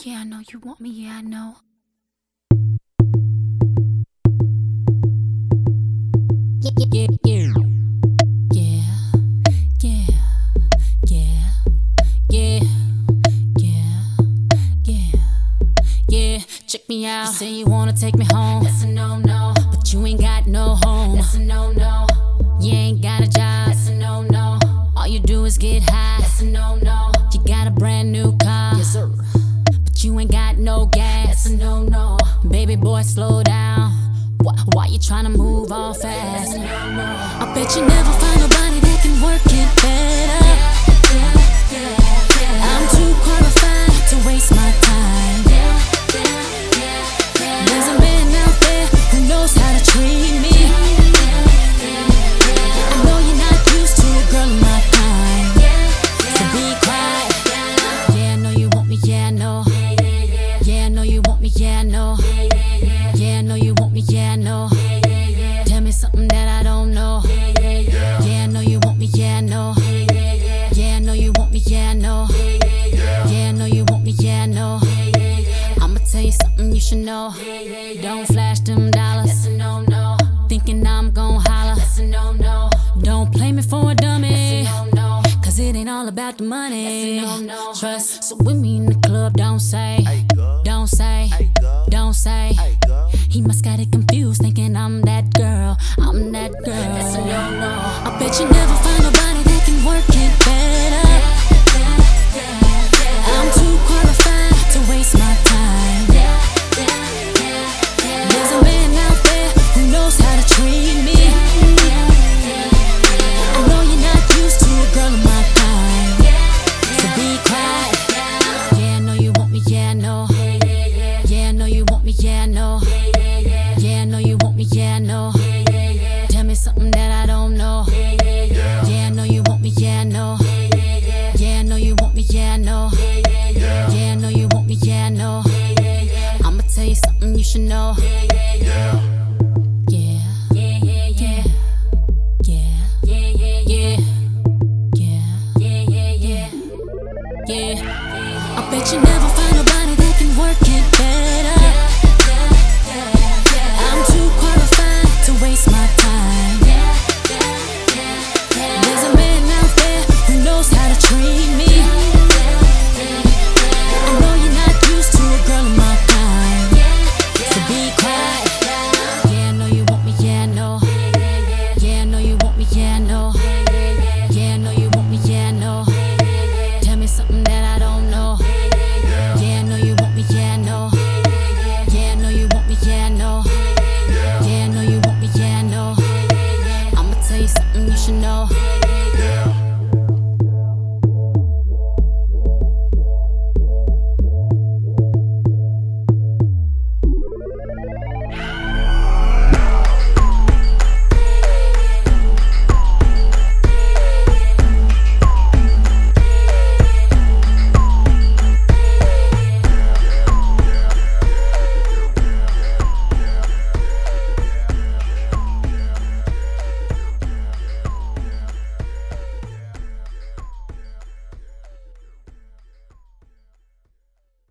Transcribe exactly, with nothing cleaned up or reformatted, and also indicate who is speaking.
Speaker 1: Yeah, I know you want me, yeah, I know. Yeah, yeah, yeah. Yeah, yeah, yeah, yeah, yeah, yeah, yeah. Check me out. You say you wanna take me home. That's a no-no. But you ain't got no home. That's a no-no. You ain't got a job. That's a no-no. All you do is get high. That's a no-no. You got a brand new car. Yes, sir. But you ain't got no gas. That's a no-no. Baby boy, slow down. Why, why you tryna move all fast? That's a no-no. I bet you never find nobody that can work it better. Yeah, yeah, yeah. I'm too qualified to waste my time. Yeah, yeah, yeah, yeah. There's a man out there who knows how to treat me. I know you're not used to a girl of my kind, so be quiet. Yeah, I know you want me, yeah, I know. Yeah, I know you want me, yeah, I know. Yeah, I know you want me, yeah, I know. Tell me something that I don't know. Yeah, I know you want me, yeah, I know. Yeah, I know you want me, yeah, I know. Yeah, I know you want me, yeah, I know. I'ma tell you something you should know. Don't flash them dollars. That's a no-no. Thinking I'm gon' holler. That's a no-no. Don't play me for a dummy. That's a no-no. Cause it ain't all about the money. That's a no-no. Trust. So with me in the club, don't say, don't say, don't say. He must got it confused, thinking I'm that girl, I'm that girl. That's a no-no. I bet you never find nobody that can work it better. I'm too qualified to waste my time. There's a man out there who knows how to treat me. I know you're not used to a girl of my kind, so be quiet. Yeah, I know you want me, yeah, I know. Yeah, I know you want me, yeah, I know. Yeah, I know you want me, yeah, I know. Tell me something that I don't know. Yeah, I know you want me, yeah, I know. Yeah, I know you want me, yeah, I know. Yeah, I know you want me, yeah, I know. I'ma tell you something you should know. Yeah. Yeah, yeah, yeah. Yeah, yeah, yeah. Yeah, yeah, yeah. Yeah. I bet you never find nobody that can work it.